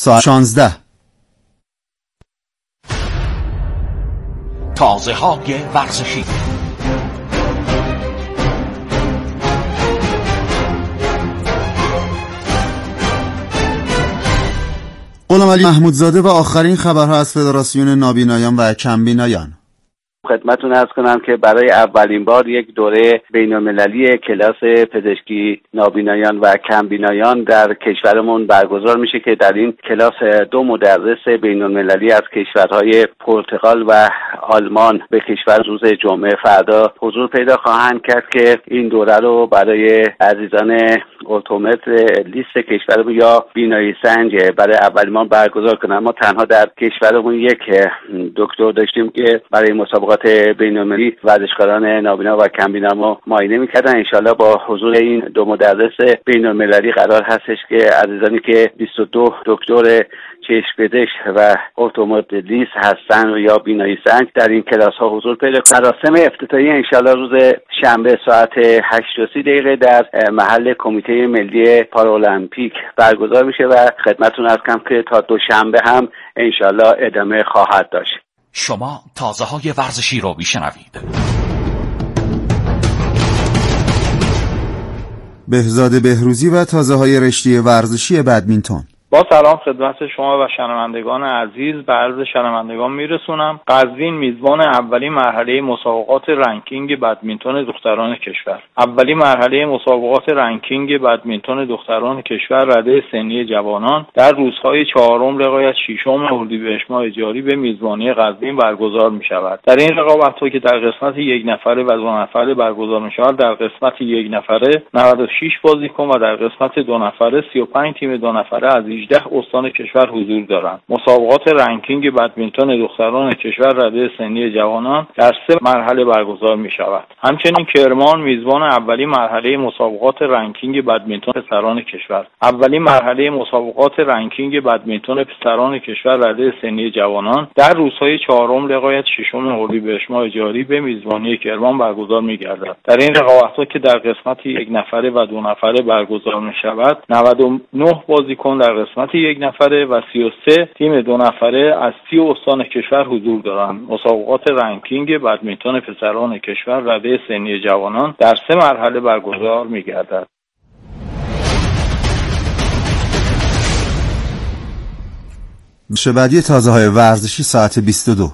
ساعت 16. تازه‌های ورزشی. غلام علی محمودزاده و آخرین خبرها از فدراسیون نابینایان و کمبینایان. خدمتتون عرض کنم که برای اولین بار یک دوره بین‌المللی کلاس پزشکی نابینایان و کمبینایان در کشورمون برگزار میشه که در این کلاس 2 مدرس بین‌المللی از کشورهای پرتغال و آلمان به کشور روز جمعه فردا حضور پیدا خواهند کرد که این دوره رو برای عزیزان ارتومتر لیست کشورمون یا بینایی سنج برای اولین بار برگزار کنند. ما تنها در کشورمون یک دکتر داشتیم که برای مسابقات بین‌المللی ورزشکاران نابینا و کمبینا ما معاینه می‌کردن. انشالله با حضور این 2 مدرس بین‌المللی قرار هستش که عزیزانی که 22 دکتر چشم پزشک و ارتومتریست هستن یا بینایی سنج در این کلاس‌ها حضور پیدا کنند. مراسم افتتاحیه انشالله روز شنبه ساعت 8:30 در محل کمیته ملی پارالمپیک برگزار میشه و خدمتتون عرض کنم که تا دوشنبه هم انشالله ادامه خواهد داشت. شما تازه‌های ورزشی رو میشنوید. بهزاد بهروزی و تازه‌های رشته ورزشی بدمینتون. با سلام خدمت شما و شنوندگان عزیز به عرض شنوندگان میرسونم. قزوین میزبان اولین مرحله مسابقات رنکینگ بدمینتون دختران کشور. اولین مرحله مسابقات رنکینگ بدمینتون دختران کشور رده سنی جوانان در روزهای 4 لغایت 6 اردیبهشت ماه جاری به میزبانی قزوین برگزار می شود. در این رقابت‌ها که در قسمت 1 نفره و 2 نفره برگزار می شود، در قسمت 1 نفره 96 بازیکن و در قسمت 2 نفره 35 تیم 2 نفره از 18 استان کشور حضور دارند. مسابقات رنکینگ بدمینتون دختران کشور رده سنی جوانان در 3 مرحله برگزار می شود. همچنین کرمان میزبان اولین مرحله مسابقات رنکینگ بدمینتون پسران کشور. اولین مرحله مسابقات رنکینگ بدمینتون پسران کشور رده سنی جوانان در روزهای 4 لغایت 6 اردیبهشت ماه جاری به میزبانی کرمان برگزار می گردد. در این رقابت‌ها که در قسمت 1 نفره و 2 نفره برگزار می شود، 99 بازیکن در قسمت 1 نفره و 33 تیم 2 نفره از 30 استان کشور حضور دارند. مسابقات رنکینگ بدمینتون پسران کشور رده سنی جوانان در 3 مرحله برگزار می‌گردد. بعدی تازه‌های ورزشی ساعت 22.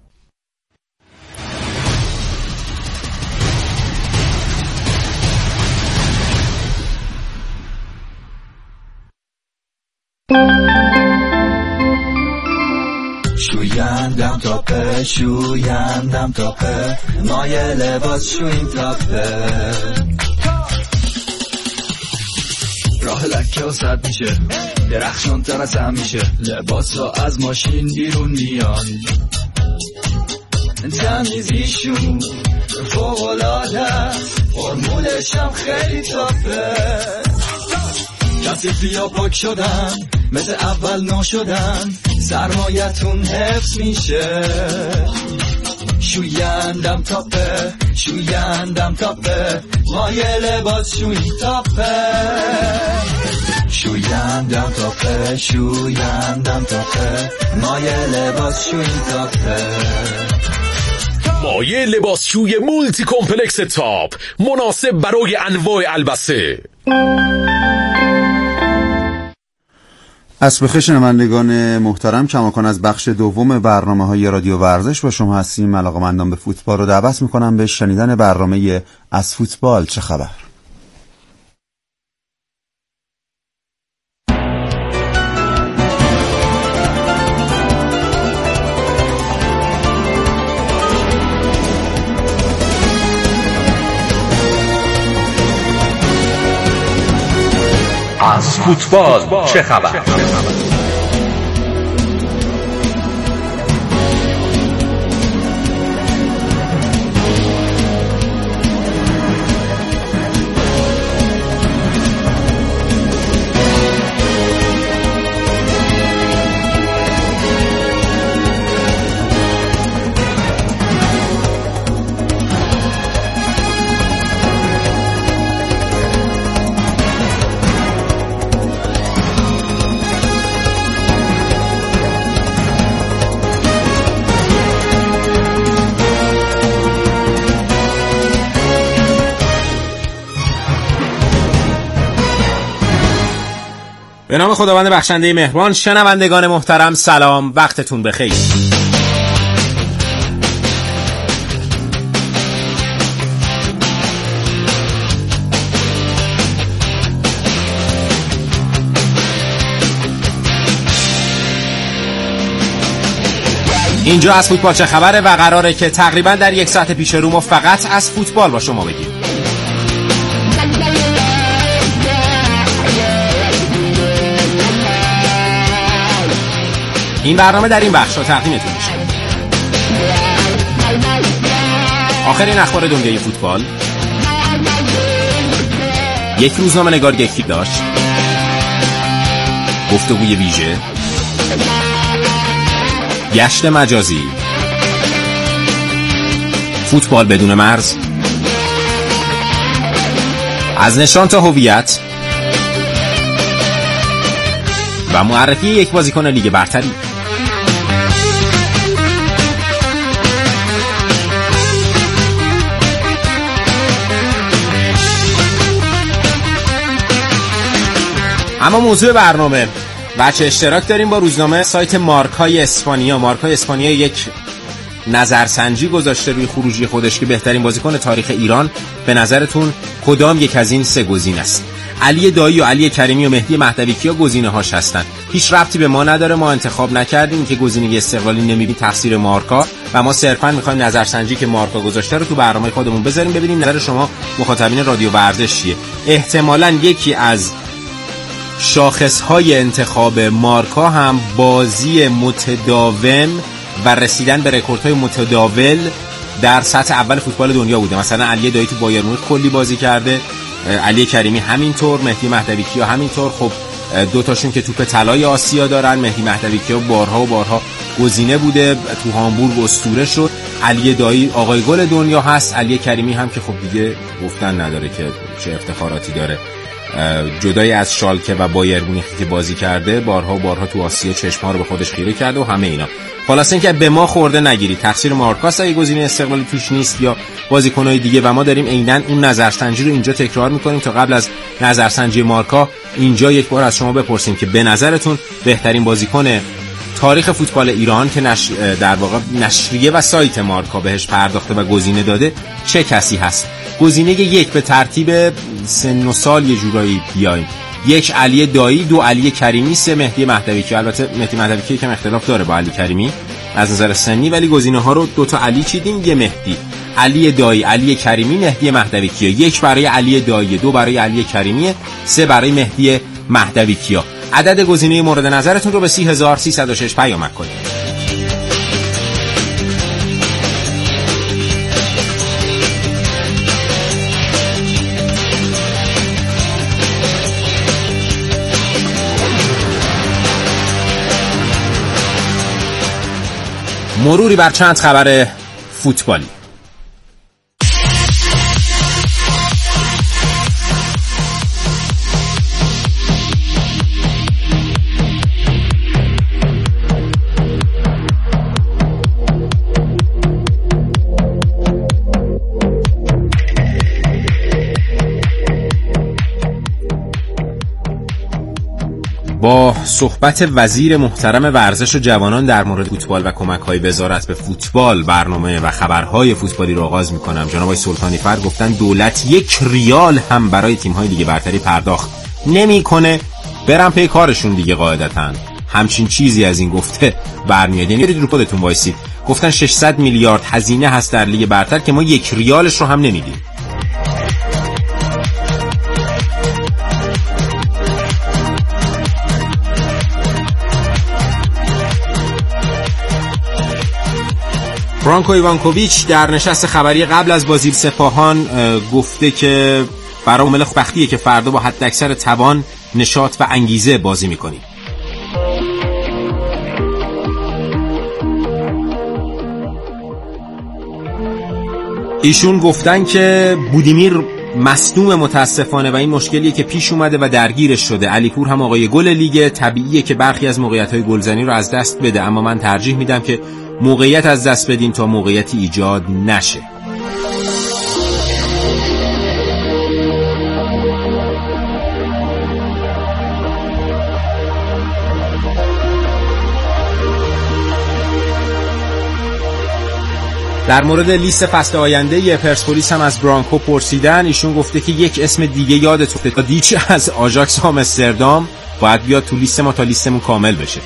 شویندم تاپه شویندم تاپه مایه لباس شوین تاپه راه لکه و سد میشه درخشان تر از همیشه لباس ها از ماشین بیرون میان تمیزیشون فوق‌العاده فرمولش هم خیلی تاپه کثیفی ها پاک شدن مثل اول نشدن سرمایتون حفظ میشه شویندم تاپه شویندم تاپه مایه لباس شوین تاپه شویندم تاپه شویندم تاپه مایه لباس شوین تاپه مایه لباسشوی مولتی کمپلکس تاپ مناسب برای انواع البسه. از بخیر شنوندگان محترم، کماکان از بخش دوم برنامه‌های رادیو ورزش با شما هستیم. علاقه‌مندان به فوتبال رو دعوت می‌کنم به شنیدن برنامه از فوتبال چه خبر. از فوتبال چه خبر؟ به نام خداوند بخشنده مهربان. شنوندگان محترم سلام، وقتتون بخیر. اینجا از فوتبال چه خبره و قراره که تقریبا در یک ساعت پیش رو ما فقط از فوتبال با شما بگیم. این برنامه در این بخش تقدیمتون میشه. آخرین اخبار دنیای فوتبال، یک روزنامه نگار یکی داشت، گفتگوی ویژه، گشت مجازی، فوتبال بدون مرز، از نشان تا هویت و معرفی یک بازیکن لیگ برتری. اما موضوع برنامه، بچه اشتراک داریم با روزنامه سایت مارکای اسپانیا. مارکای اسپانیا یک نظرسنجی گذاشته روی خروجی خودش که بهترین بازیکن تاریخ ایران به نظرتون کدام یک از این سه گزینه است؟ علی دایی و علی کریمی و مهدی مهدوی کیا گزینه هاش هستن؟ هیچ ربطی به ما نداره، ما انتخاب نکردیم که گزینه استقلالی نمیبینیم، تقصیر مارکا و ما صرفا میخوایم نظرسنجی که مارکا گذاشته رو تو برنامه خودمون بذاریم ببینیم نظر شما مخاطبین رادیو ورزش چیه. احتمالاً یکی از شاخصهای انتخاب مارکا هم بازی متداوم و رسیدن به رکوردهای متداول در سطح اول فوتبال دنیا بوده. مثلا علی دایی تو بایر مونیخ کلی بازی کرده، علی کریمی همینطور، مهدی مهدوی کیا همینطور. خب دو تاشون که توپ طلای آسیا دارن، مهدی مهدوی کیا بارها و بارها گزینه بوده، تو هامبورگ اسطوره شد. علی دایی آقای گل دنیا هست، علی کریمی هم که خب دیگه گفتن نداره که چه افتخاراتی داره، جدای از شالکه و بایر مونیخ که بازی کرده بارها و بارها تو آسیا چشم‌ها رو به خودش خیره کرده و همه اینا. خلاص اینکه به ما خورده نگیرید، تقصیر مارکاست اگه گزینه استقلالی توش نیست یا بازیکن‌های دیگه و ما داریم عیناً اون نظرسنجی رو اینجا تکرار می‌کنیم تا قبل از نظرسنجی مارکا اینجا یک بار از شما بپرسیم که به نظرتون بهترین بازیکن تاریخ فوتبال ایران که در واقع نشریه و سایت مارکا بهش پرداخته و گزینه داده چه کسی هست؟ گزینه یک به ترتیب سن و سال یه جورایی بیایم. 1 علی دایی، 2 علی کریمی، 3 مهدی مهدوی کیا. البته مهدی مهدوی کیا کم اختلاف داره با علی کریمی از نظر سنی، ولی گزینه ها رو 2 تا علی چیدیم، یه مهدی. علی دایی، علی کریمی، مهدی مهدوی کیا. 1 برای علی دایی، 2 برای علی کریمی، 3 برای مهدی مهدوی کیا. عدد گزینه مورد نظرتون رو به 30306 پیامک کنید. مروری بر چند خبر فوتبالی. با صحبت وزیر محترم ورزش و جوانان در مورد فوتبال و کمک‌های وزارت به فوتبال برنامه و خبرهای فوتبالی رو آغاز می‌کنم. جناب آقای سلطانی فر گفتن دولت 1 ریال هم برای تیم‌های لیگ برتری پرداخت نمی‌کنه، برن پی کارشون دیگه. قاعدتاً همچین چیزی از این گفته برمیاد، یعنی رو خودتون وایسید. گفتن 600 میلیارد هزینه هست در لیگ برتر که ما 1 ریالش رو هم نمیدیم. فرانکو ایوانکوویچ در نشست خبری قبل از بازی سپاهان گفته که برای عامل خوشبختیه که فردا با حداکثر توان، نشاط و انگیزه بازی می‌کنیم. ایشون گفتن که بودیمیر مصدوم متاسفانه و این مشکلیه که پیش اومده و درگیرش شده. علیپور هم آقای گل لیگ، طبیعیه که برخی از موقعیت‌های گلزنی رو از دست بده، اما من ترجیح میدم که موقعیت از دست بدیم تا موقعیتی ایجاد نشه. در مورد لیست فصل آینده پرسپولیس هم از برانکو پرسیدن. ایشون گفته که یک اسم دیگه یادت افتاد، تادیچ از آژاکس آمستردام باید بیاد تو لیست ما تا لیستمون کامل بشه.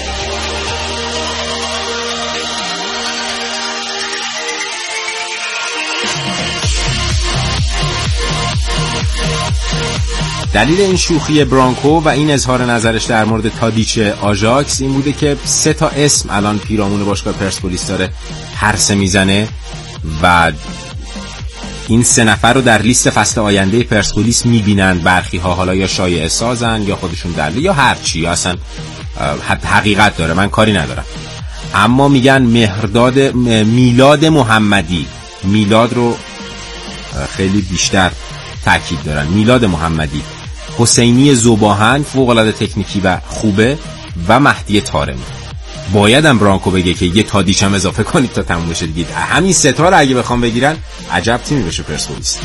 دلیل این شوخی برانکو و این اظهار نظرش در مورد تادیچ آژاکس این بوده که 3 تا اسم الان پیرامون باشگاه پرسپولیس داره هرسه میزنه و این 3 نفر رو در لیست فصل آینده پرسپولیس میبینند. برخی ها حالا یا شایعه سازن یا خودشون دلیل یا هر چی، یا اصلا حقیقت داره، من کاری ندارم. اما میگن میلاد محمدی، میلاد رو خیلی بیشتر تاکید دارن، میلاد محمدی، حسینی زوباهن فوق‌العاده تکنیکی و خوبه و مهدی طارمی. بایدم برانکو بگه که یه تادیچ هم اضافه کنید تا تموم بشه دیگه. همین 3 تا رو اگه بخوام بگیرن عجب تیمی بشه پرسپولیس.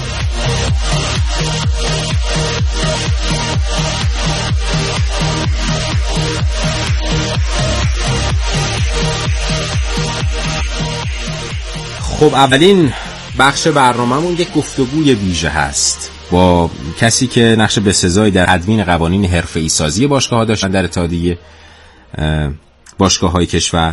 خب اولین بخش برنامه‌مون یک گفتگوی ویژه هست با کسی که نقش بسزایی در تدوین قوانین حرفه‌ای سازی باشگاه‌ها داشتن در اتحادیه باشگاه‌های کشور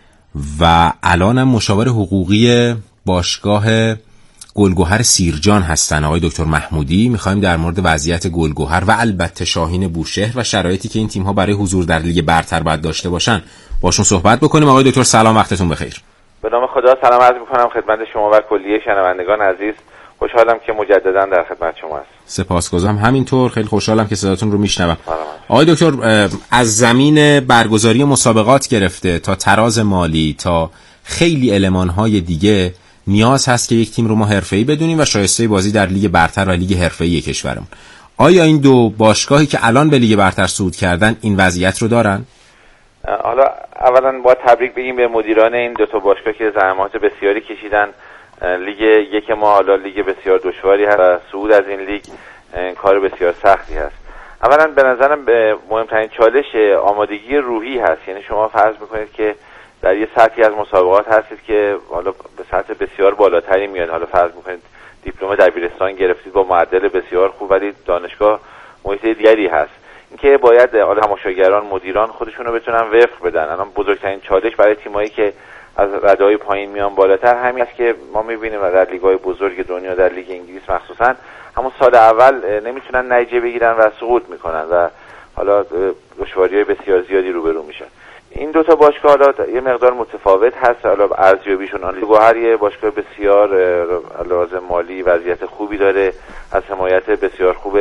و الانم مشاور حقوقی باشگاه گلگهر سیرجان هستن، آقای دکتر محمودی. می‌خوایم در مورد وضعیت گلگهر و البته شاهین بوشهر و شرایطی که این تیم‌ها برای حضور در لیگ برتر باید داشته باشن باشون صحبت بکنیم. آقای دکتر سلام، وقتتون بخیر. به نام خدا سلام عرض می‌کنم خدمت شما و کلیه شنوندگان عزیز. خوشحالم که مجددا در خدمت شما هستم. سپاسگزارم. همینطور خیلی خوشحالم که صداتون رو میشنوم. آقای دکتر، از زمین برگزاری مسابقات گرفته تا تراز مالی تا خیلی المان‌های دیگه نیاز هست که یک تیم رو ما حرفه‌ای بدونیم و شایسته بازی در لیگ برتر و لیگ حرفه‌ای کشورمون. آیا این دو باشگاهی که الان به لیگ برتر صعود کردن این وضعیت رو دارن؟ حالا اولا باید تبریک بگیم به مدیران این دو تا باشگاه که زحمات بسیاری کشیدن. لیگ یک ما حالا لیگ بسیار دشواری هست و صعود از این لیگ کار بسیار سختی هست. اولا به نظرم مهمترین چالش آمادگی روحی هست. یعنی شما فرض میکنید که در یه سطحی از مسابقات هستید که حالا به سطح بسیار بالاتری میاد. حالا فرض میکنید دیپلم دبیرستان گرفتید با معدل بسیار خوب ولی دانشگاه محیط دیگری هست. اینکه باید حالا تماشاگران مدیران خودشون رو بتونن وفق بدن. الان بزرگترین چالش برای تیمایی که از رده‌های پایین میان بالاتر همین است که ما می‌بینیم در لیگ‌های بزرگ دنیا، در لیگ انگلیس مخصوصا همون سال اول نمیتونن نتیجه بگیرن و سقوط میکنن و حالا دشواری‌های بسیار زیادی روبرو میشن. این دو تا باشگاه حالا یه مقدار متفاوت هست. حالا ارزیابیشون گلگهر یه باشگاه بسیار لازم مالی وضعیت خوبی داره، از حمایت بسیار خوب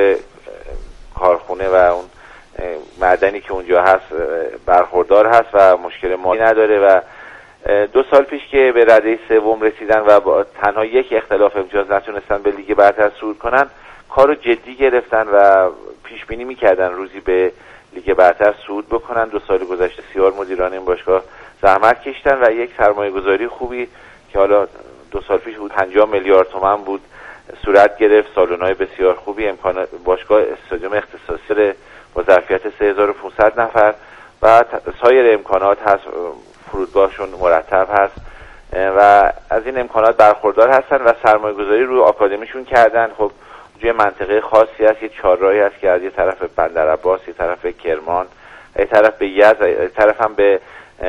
کارخونه و اون معدنی که اونجا هست برخوردار هست و مشکل مالی نداره و 2 سال پیش که به رده سوم رسیدن و با تنها یک اختلاف امتیاز نتونستن به لیگ برتر صعود کنن، کارو جدی گرفتن و پیش بینی می‌کردن روزی به لیگ برتر صعود بکنن. 2 سال گذشته بسیار مدیران این باشگاه زحمت کشیدن و یک سرمایه‌گذاری خوبی که حالا 2 سال پیش بود 50 میلیارد تومان بود صورت گرفت. سالن‌های بسیار خوبی، امکانات باشگاه استادیوم اختصاصی با ظرفیت 3500 نفر و سایر امکانات هست، فرودگاهشون مرتب هست و از این امکانات برخوردار هستن و سرمایه‌گذاری روی آکادمیشون کردن. خب توی منطقه خاصی هست، یه چهارراهی هست که از یه طرف بندرعباس، یه طرف کرمان، یه طرف به یزد، یه طرف هم به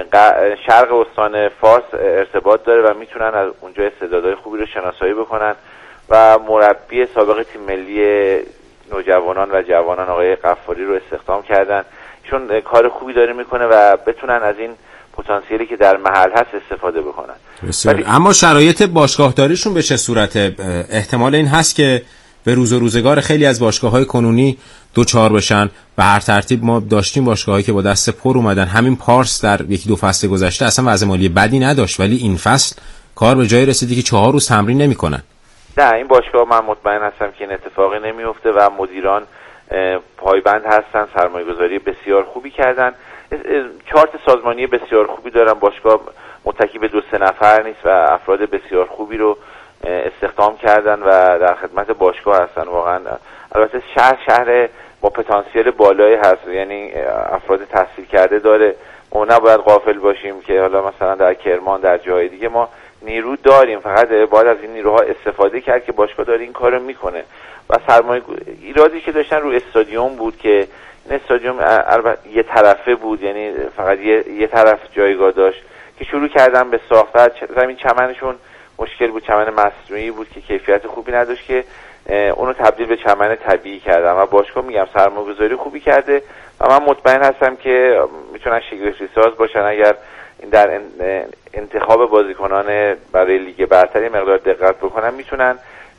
شرق استان فارس ارتباط داره و میتونن از اونجا استعدادهای خوبی رو شناسایی بکنن و مربی سابق تیم ملی نوجوانان و جوانان آقای غفاری رو استخدام کردن. ایشون کار خوبی داره میکنه و بتونن از این پتانسیلی که در محل هست استفاده بکنن. اما شرایط باشگاهداریشون به چه صورته؟ احتمال این هست که به روز و روزگار خیلی از باشگاه‌های کنونی دوچار بشن. به هر ترتیب ما داشتیم باشگاهایی که با دست پر اومدن. همین پارس در 1-2 فصل گذشته اصلا وضع مالی بدی نداشت ولی این فصل کار به جای رسیدی که 4 روز تمرین نمی‌کنن. نه، این باشگاه من مطمئن هستم که این اتفاقی نمیفته و مدیران پایبند هستن، سرمایه‌گذاری بسیار خوبی کردن، چارت سازمانی بسیار خوبی دارن. باشگاه متکی به 2-3 نفر نیست و افراد بسیار خوبی رو استخدام کردن و در خدمت باشگاه هستن. واقعا البته شهر با پتانسیل بالایی هست، یعنی افراد تحصیل کرده داره. ما نباید غافل باشیم که حالا مثلا در کرمان، در جای دیگه ما نیرو داریم، فقط باید از این نیروها استفاده کرد که باشگاه داره این کارو میکنه. و سرمایه ایرادی که داشتن رو استادیوم بود که این استادیوم یه طرفه بود، یعنی فقط یه طرف جایگاه داشت که شروع کردن به ساخت. زمین چمنشون مشکل بود، چمن مصنوعی بود که کیفیت خوبی نداشت که اونو تبدیل به چمن طبیعی کردن و باشگاه میگم سرمایه‌گذاری خوبی کرده و من مطمئن هستم که میتونن شگفتی ساز باشن اگر در انتخاب بازیکنان برای لیگ برتری مقدار دقت بکنن، میتونن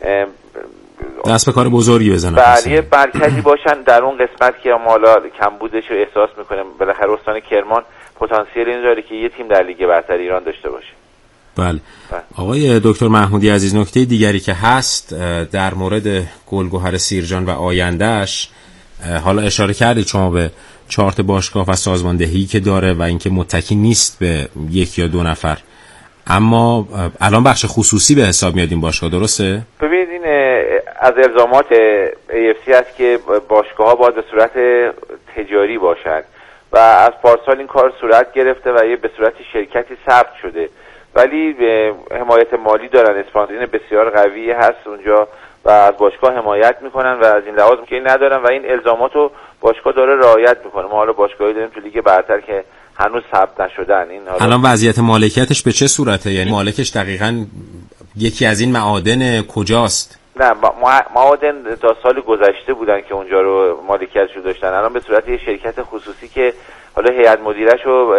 دست به کار بزرگی بزنن. بله، مرکزی باشن در اون قسمت که ما حالا کمبودش رو احساس میکنیم. بالاخره استان کرمان پتانسیل این داره که یه تیم در لیگ برتری ایران داشته باشه. بله. آقای دکتر محمودی عزیز، نکته دیگری که هست در مورد گلگهر سیرجان و آیندهش، حالا اشاره کردید شما به چارت باشگاه و سازماندهی که داره و اینکه متکی نیست به یک یا دو نفر، اما الان بخش خصوصی به حساب میاد این باشگاه، درسته؟ ببینید این از الزامات AFC است که باشگاه‌ها باید به صورت تجاری باشند و از پارسال این کار صورت گرفته و یه به صورت شرکتی ثبت شده، ولی حمایت مالی دارن، اسپانسرین بسیار قوی هست اونجا و از باشگاه حمایت میکنن و از این لحاظ مشکلی ندارن و این الزاماتو باشگاه داره رعایت میکنه. ما حالا باشگاهی داریم تو لیگ برتر که هنوز ثبت نشدن. این الان وضعیت مالکیتش به چه صورته؟ یعنی مالکش دقیقاً یکی از این معادن کجاست؟ نه، معادن تا سال گذشته بودن که اونجا رو مالکیتشو داشتن، الان به صورت یه شرکت خصوصی که حالا هیئت مدیره‌شو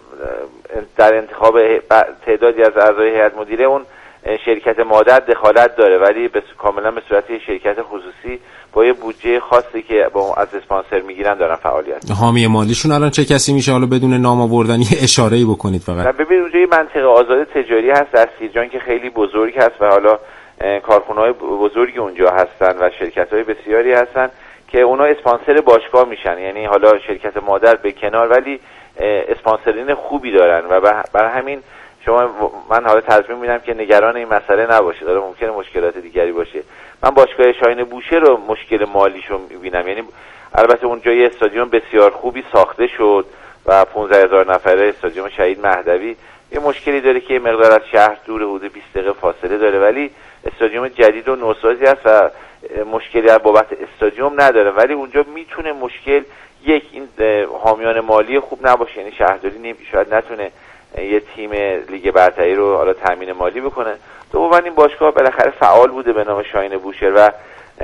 در انتخاب تعدادی از اعضای هیئت مدیره اون شرکت مادر دخالت داره، ولی کاملا به صورت یه شرکت خصوصی با یه بودجه خاصی که از اسپانسر میگیرن دارن فعالیت. حامی مالیشون الان چه کسی میشه؟ حالا بدون نام آوردن یه اشاره‌ای بکنید فقط. ببینید اونجا یه منطقه آزاد تجاری هست در سیرجان که خیلی بزرگ هست و حالا کارخونه‌های بزرگی اونجا هستن و شرکت‌های بسیاری هستن که اونا اسپانسر باشگاه میشن، یعنی حالا شرکت مادر به کنار ولی اسپانسرین خوبی دارن و برای همین من حالا تضمین میدم که نگران این مسئله نباشید. داره ممکنه مشکلات دیگری باشه. من باشگاه شاهین بوشه رو مشکل مالیشو میبینم، یعنی البته اونجا یه استادیوم بسیار خوبی ساخته شد و 15000 نفره استادیوم شهید مهدوی یه مشکلی داره که مقدار از شهر دور، حدود 20 دقیقه فاصله داره، ولی استادیوم جدید و نوسازی است و مشکلی از بابت استادیوم نداره، ولی اونجا میتونه مشکل یک این حامیان مالی خوب نباشه، یعنی شهرداری شاید نتونه یه تیم لیگ برتری رو حالا تامین مالی بکنه. دوما این باشگاه بالاخره فعال بوده به نام شاهین بوشهر و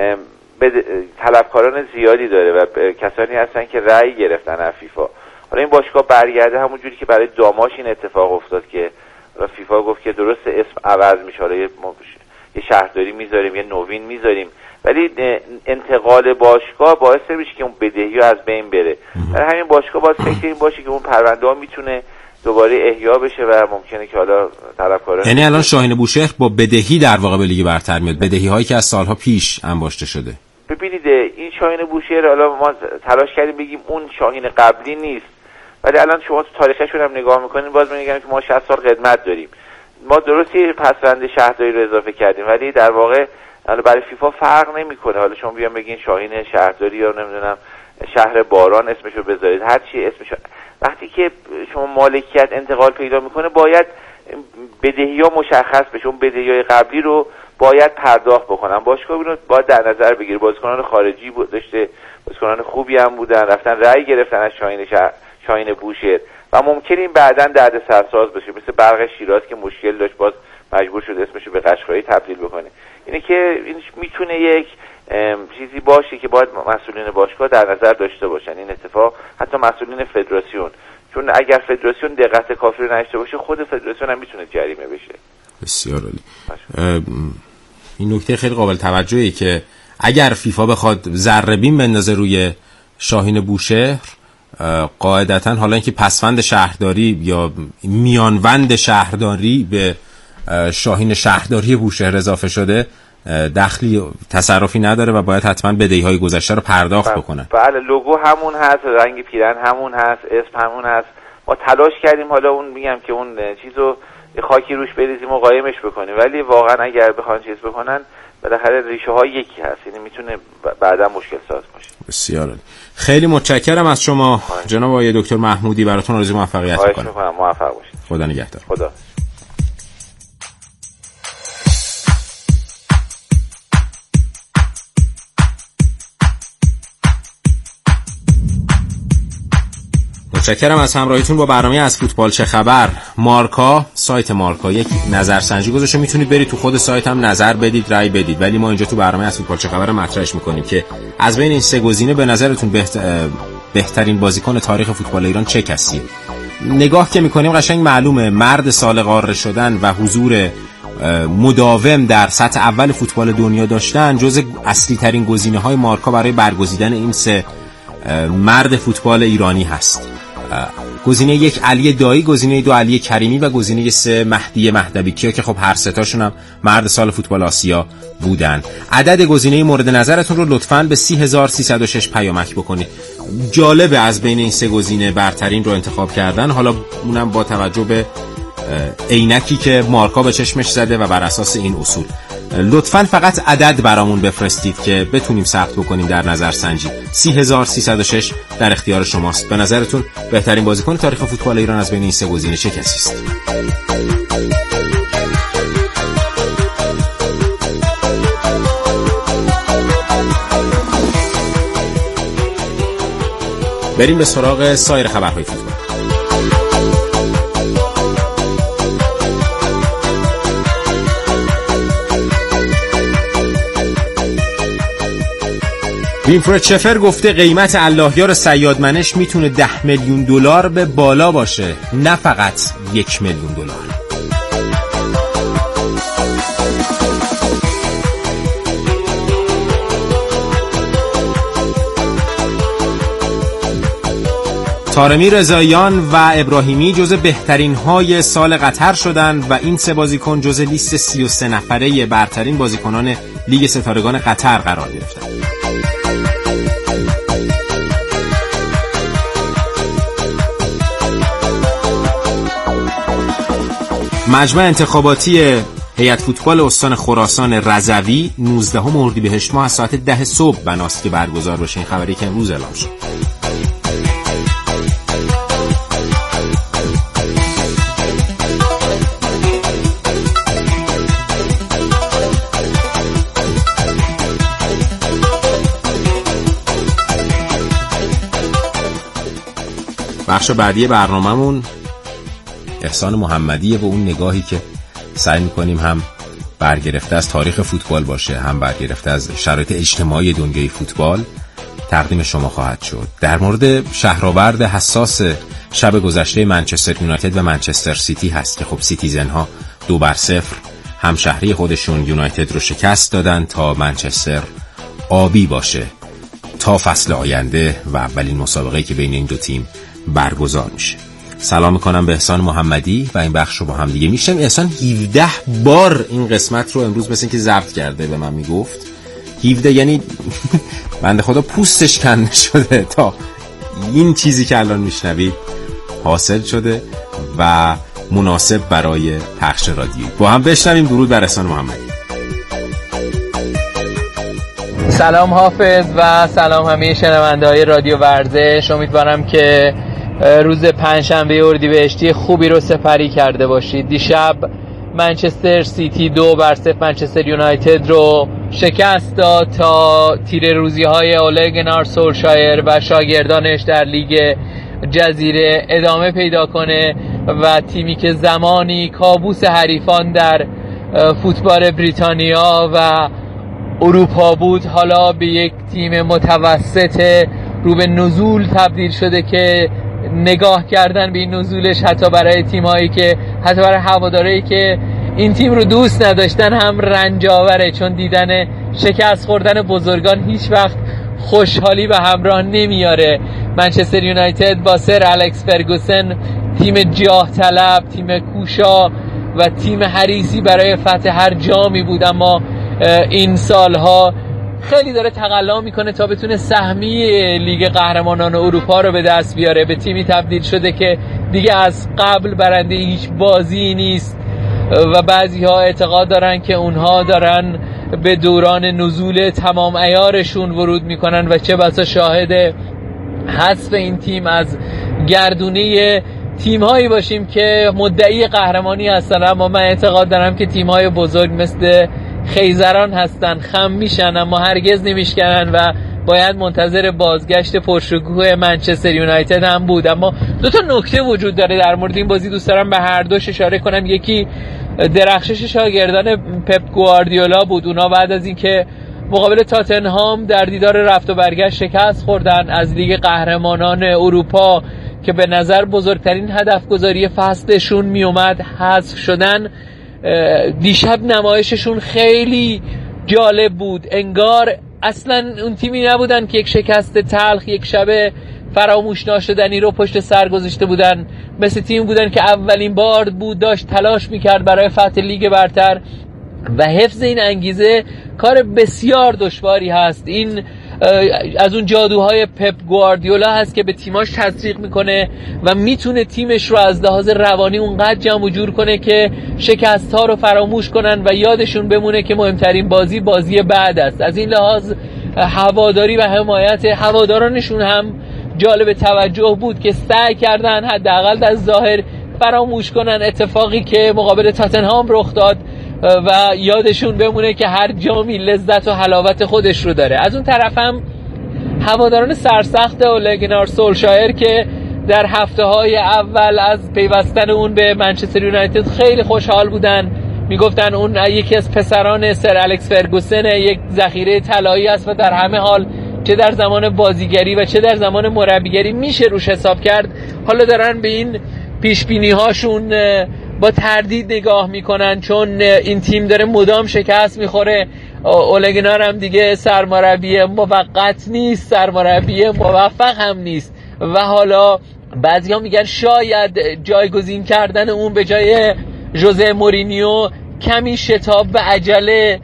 طلبکاران زیادی داره و کسانی هستن که رأی گرفتن از فیفا. حالا این باشگاه برگرده همون جوری که برای داماش این اتفاق افتاد که فیفا گفت که درست اسم عوض میشه، حالا یه شهرداری میذاریم، یه نوین میذاریم، ولی انتقال باشگاه باعث میشه که اون بدهی از بین بره. برای همین باشگاه باید فکر این باشه که اون پرونده ها میتونه دوباره احیا بشه و ممکنه که حالا طرفداران، یعنی الان شاهین بوشهر با بدهی در واقع به لیگ برتر میاد، بدهی هایی که از سالها پیش انباشته شده. ببینید این شاهین بوشهر حالا ما تلاش کردیم بگیم اون شاهین قبلی نیست، ولی الان شما تو تاریخشون هم نگاه میکنین باز میگن که ما 60 سال خدمت داریم. ما درستی پسوند شهرداری رو اضافه کردیم ولی در واقع حالا برای فیفا فرق نمیکنه. حالا شما بیان بگین شاهین شهرداری یا نمیدونم شهر باران اسمشو بذارید، هر چی اسمشو، وقتی که شما مالکیت انتقال پیدا میکنه باید بدهی‌ها مشخص بشه، اون بدهی‌های قبلی رو باید پرداخت بکنن. باشگاه اینو باید در نظر بگیره. بازیکنان خارجی داشته، بازیکنان خوبی هم بودن، رفتن رأی گرفتن از شاهین بوشهر و ممکنه این بعداً دردسرساز بشه، مثل برق شیراز که مشکل داشت باز مجبور شد اسمشو به قشقایی تبدیل بکنه. اینه که این میتونه یک چیزی باشه که باید مسئولین باشگاه در نظر داشته باشن این اتفاق، حتی مسئولین فدراسیون، چون اگر فدراسیون دقت کافی رو نداشته باشه خود فدراسیون هم میتونه جریمه بشه. بسیار عالی. این نکته خیلی قابل توجهی که اگر فیفا بخواد ذره بین بندازه روی شاهین بوشهر، قاعدتاً حالا اینکه پسوند شهرداری یا میانوند شهرداری به شاهین شهرداری بوشهر اضافه شده، دخلی تصرفی نداره و باید حتما بدهی‌های گذشته رو پرداخت بکنه. بله، لوگو همون هست، رنگ پیرن همون هست، اسم همون هست. ما تلاش کردیم حالا اون میگم که اون چیزو خاکی روش بریزیم و قایمش بکنیم، ولی واقعا اگر بخوان چیز بکنن بالاخره ریشه ها یکی هست، یعنی میتونه بعدا مشکل ساز باشه. بسیار عالی. خیلی متشکرم از شما جناب آقای دکتر محمودی، براتون آرزوی موفقیت می‌کنم. موفق باشید. خدا نگهدار. خدا. متشکرم از همراهیتون با برنامه از فوتبال چه خبر. مارکا، سایت مارکا یک نظرسنجی گذاشته، میتونید برید تو خود سایت هم نظر بدید، رأی بدید، ولی ما اینجا تو برنامه از فوتبال چه خبر مطرحش میکنیم که از بین این سه گزینه به نظرتون بهترین بازیکن تاریخ فوتبال ایران چه کسیه؟ نگاه که میکنیم قشنگ معلومه مرد سال قاره شدن و حضور مداوم در سطح اول فوتبال دنیا داشتن جز اصلی ترین گزینه های مارکا برای برگزیدن این سه مرد فوتبال ایرانی هست. گزینه یک علی دایی، گزینه دو علی کریمی و گزینه سه مهدی مهدوی‌کیا که خب هر سه تاشون هم مرد سال فوتبال آسیا بودن. عدد گزینه مورد نظرتون رو لطفاً به 30306 پیامک بکنید. جالبه از بین این سه گزینه برترین رو انتخاب کردن، حالا اونم با توجه به عینکی که مارکا به چشمش زده و بر اساس این اصول. لطفاً فقط عدد برامون بفرستید که بتونیم ثبت بکنیم در نظرسنجی. 30306 در اختیار شماست. به نظرتون بهترین بازیکن تاریخ فوتبال ایران از بین این سه گزینه چه کسی است؟ بریم به سراغ سایر خبرهای فوتبال. وینفرد شفر گفته قیمت اللهیار صیادمنش میتونه 10 میلیون دلار به بالا باشه، نه فقط 1 میلیون دلار. طارمی رضاییان و ابراهیمی جزو بهترین های سال قطر شدند و این سه بازیکن جزو لیست 33 نفره برترین بازیکنان لیگ ستارگان قطر قرار گرفتند. مجمع انتخاباتی هیئت فوتبال استان خراسان رضوی 19 اردیبهشت ماه از ساعت 10 صبح بناست که برگزار بشه. این خبری که امروز اعلام شد. بخش بعدی برنامه‌مون احسان محمدیه و اون نگاهی که سعی می‌کنیم هم برگرفته از تاریخ فوتبال باشه، هم برگرفته از شرایط اجتماعی دنیای فوتبال تقدیم شما خواهد شد. در مورد شهرآورد حساس شب گذشته منچستر یونایتد و منچستر سیتی هست که خب سیتیزن‌ها 2-0 همشهری خودشون یونایتد رو شکست دادن تا منچستر آبی باشه تا فصل آینده و اولین مسابقه‌ای که بین این دو تیم برگزار میشه. سلام میکنم به احسان محمدی و این بخش رو با هم دیگه میشم. احسان 17 بار این قسمت رو امروز مثل این که ضبط کرده به من میگفت. 17 یعنی بنده خدا پوستش کنده شده تا این چیزی که الان میشنوید حاصل شده و مناسب برای پخش رادیویی. با هم بشنویم درود بر احسان محمدی. سلام حافظ و سلام همه شنونده‌های رادیو ورزش. امیدوارم که روز پنجشنبه اردیبهشتی خوبی رو سپری کرده باشید. دیشب منچستر سیتی 2-0 منچستر یونایتد رو شکست داد تا تیره‌روزی‌های اوله گنار سولشایر و شاگردانش در لیگ جزیره ادامه پیدا کنه و تیمی که زمانی کابوس حریفان در فوتبال بریتانیا و اروپا بود حالا به یک تیم متوسط رو به نزول تبدیل شده که نگاه کردن به این نزولش حتی برای تیمایی که حتی برای هوادارایی که این تیم رو دوست نداشتن هم رنج آوره، چون دیدن شکست خوردن بزرگان هیچ وقت خوشحالی به همراه نمیاره. منچستر یونایتد با سر الکس فرگوسن تیم جاه طلب، تیم کوشا و تیم حریصی برای فتح هر جامی بود، اما این سالها خیلی داره تقلا میکنه تا بتونه سهمی لیگ قهرمانان اروپا رو به دست بیاره. به تیمی تبدیل شده که دیگه از قبل برنده هیچ بازی نیست و بعضی ها اعتقاد دارن که اونها دارن به دوران نزول تمام عیارشون ورود میکنن و چه بسا شاهد حذف این تیم از گردونه تیم هایی باشیم که مدعی قهرمانی هستن، اما من اعتقاد دارم که تیم های بزرگ مثل خیزران هستن، خم میشن اما هرگز نمیشکنن و باید منتظر بازگشت پرشکوه منچستر یونایتد هم بود. اما دو تا نکته وجود داره در مورد این بازی، دوست دارم به هر دوش اشاره کنم. یکی درخشش شاگردان پپ گواردیولا بود. اونا بعد از اینکه مقابل تاتنهام در دیدار رفت و برگشت شکست خوردن از لیگ قهرمانان اروپا که به نظر بزرگترین هدف گذاری فصلشون می اومد حذف شدن، دیشب نمایششون خیلی جالب بود. انگار اصلا اون تیمی نبودن که یک شکست تلخ، یک شب فراموش ناشدنی رو پشت سر گذاشته بودن. مثل تیم بودن که اولین بار بود داشت تلاش میکرد برای فتح لیگ برتر و حفظ این انگیزه کار بسیار دشواری هست. این از اون جادوهای پپ گواردیولا هست که به تیماش تزریق میکنه و میتونه تیمش رو از لحاظ روانی اونقدر جمع و جور کنه که شکست ها رو فراموش کنن و یادشون بمونه که مهمترین بازی بعد است. از این لحاظ هواداری و حمایت هوادارانشون هم جالب توجه بود که سعی کردن حداقل در ظاهر فراموش کنن اتفاقی که مقابل تاتنهام رخ داد و یادشون بمونه که هر جامی لذت و حلاوت خودش رو داره. از اون طرف هم هواداران سرسخت اول گنار سولشایر که در هفته‌های اول از پیوستن اون به منچستر یونایتد خیلی خوشحال بودن، میگفتن اون یکی از پسران سر الکس فرگوسن، یک ذخیره طلایی است و در همه حال چه در زمان بازیگری و چه در زمان مربیگری میشه روش حساب کرد. حالا دارن به این پیشبینی هاشون با تردید نگاه میکنن چون این تیم داره مدام شکست میخوره. اولگنار هم دیگه سرمربی موقت نیست، سرمربی موفق هم نیست و حالا بعضیا میگن شاید جایگزین کردن اون به جای ژوزه مورینیو کمی شتاب و عجله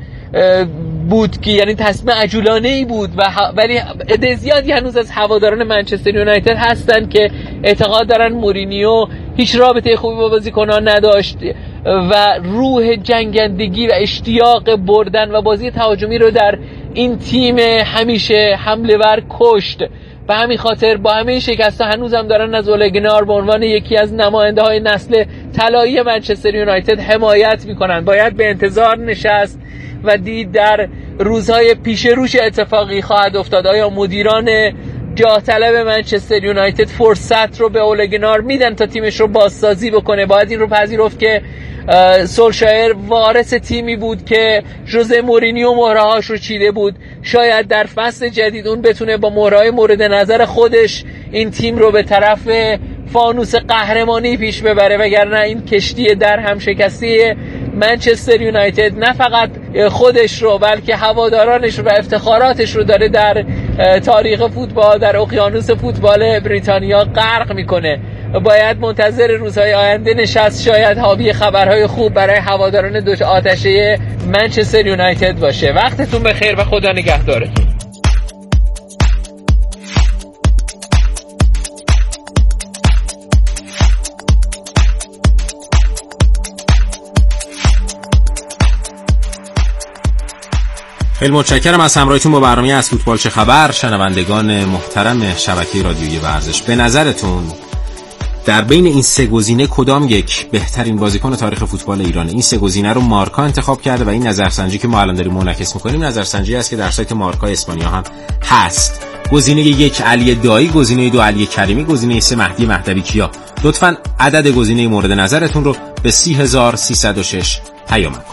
بود که یعنی تصمیم عجولانه ای بود ولی عده زیادی هنوز از هواداران منچستر یونایتد هستن که اعتقاد دارن مورینیو هیچ رابطه خوبی با بازیکنان نداشت و روح جنگندگی و اشتیاق بردن و بازی تهاجمی رو در این تیم همیشه حمله ور کشت. به همین خاطر با همه شکست‌ها هنوز هم دارن از اولگنار به عنوان یکی از نماینده‌های نسل طلایی منچستر یونایتد حمایت میکنن. باید به انتظار نشست و دید در روزهای پیش روش اتفاقی خواهد افتاد. آیا مدیران جاه طلب منچستر یونایتد فرصت رو به اولگنار میدن تا تیمش رو بازسازی بکنه؟ باید این رو پذیرفت که سولشایر وارث تیمی بود که ژوزه مورینیو مهرهاش رو چیده بود. شاید در فصل جدید اون بتونه با مهرهای مورد نظر خودش این تیم رو به طرف فانوس قهرمانی پیش ببره، وگرنه این کشتی در هم شکستی منچستر یونایتد نه فقط خودش رو بلکه هوادارانش رو و افتخاراتش رو داره در تاریخ فوتبال، در اقیانوس فوتبال بریتانیا غرق میکنه. باید منتظر روزهای آینده نشست، شاید حاوی خبرهای خوب برای هواداران دو آتشه منچستر یونایتد باشه. وقتتون بخیر و خدا نگهدارتون. خیلی متشکرم از همراهیتون با برنامه از فوتبال چه خبر. شنوندگان محترم شبکه رادیویی ورزش، به نظرتون در بین این سه گزینه کدام یک بهترین بازیکن تاریخ فوتبال ایرانه؟ این سه گزینه رو مارکا انتخاب کرده و این نظرسنجی که ما الان داریم منعکس می‌کنیم نظرسنجی است که در سایت مارکا اسپانیا هم هست. گزینه 1 علی دایی، گزینه 2 علی کریمی، گزینه 3 مهدی مهدوی کیا. لطفاً عدد گزینه مورد نظرتون رو به 30306 پیام کنید.